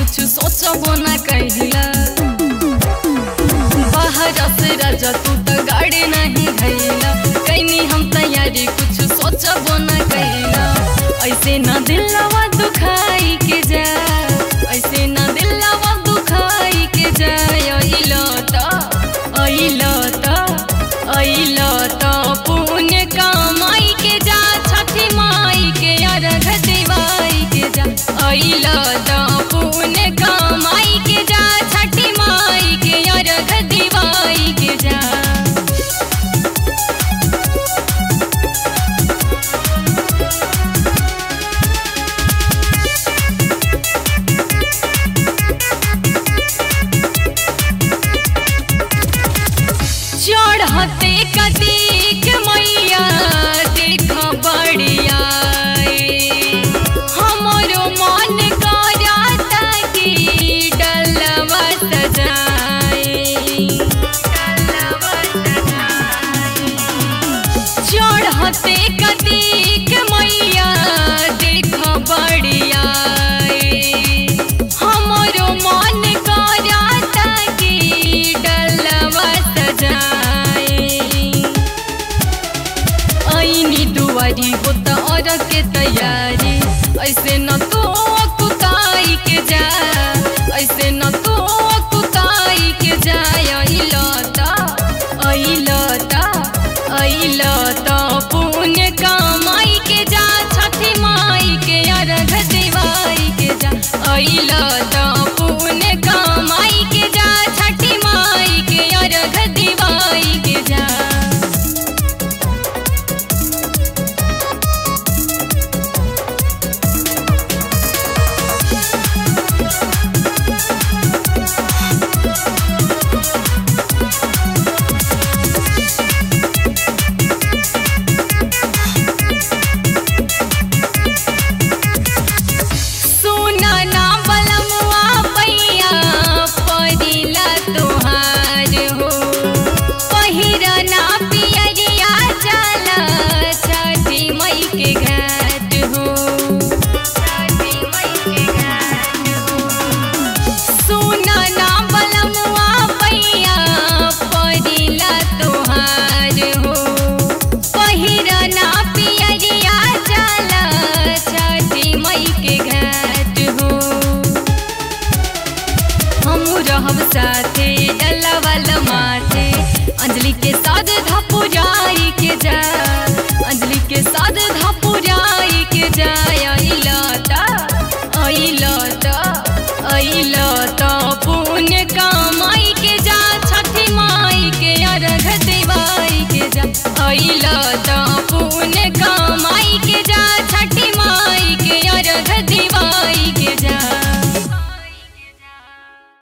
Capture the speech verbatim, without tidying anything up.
कुछ सोचबो न कहिला। बाहर से राजा तू तो गाड़ी नहीं धैला, कैनी हम तैयारी कुछ सोचबो न कहिला। ऐसे न दिलवा दुखाई के जा, ऐसे न दिलवा दुखाई के जा। अइलो त अइलो त अइलो त पुण्य कमाई के जा, छठी माई के अर्घ दिवाई के जा। अइलो त पुण्य कमाई के जा, छठी माई के अर्घ दिवाई के जा। चढ़ते कदीक मैया देख बढ़िया, हमरो मन करता कि डलवा सजाए। चढ़ते कदीक मैया देख बढ़िया, हमरो मन करता कि डलवा सजाए। ऐनी दुआरी होता और के तैयारी, ऐसे न तो कुताई के जा, ऐसे न तो कुताई के जा। अइलो त अइलो त अइलो त पुण्य कमाई के जा, छठी माई के अर्घ दिवाई के जा। अइलो त पुण्य कमाई के जा, छठी माई के अर्घ दिवाई के जा। रहब साथे डलवल माथे, अंजलि के साथ धपुजाई के जा, अंजलि के साथ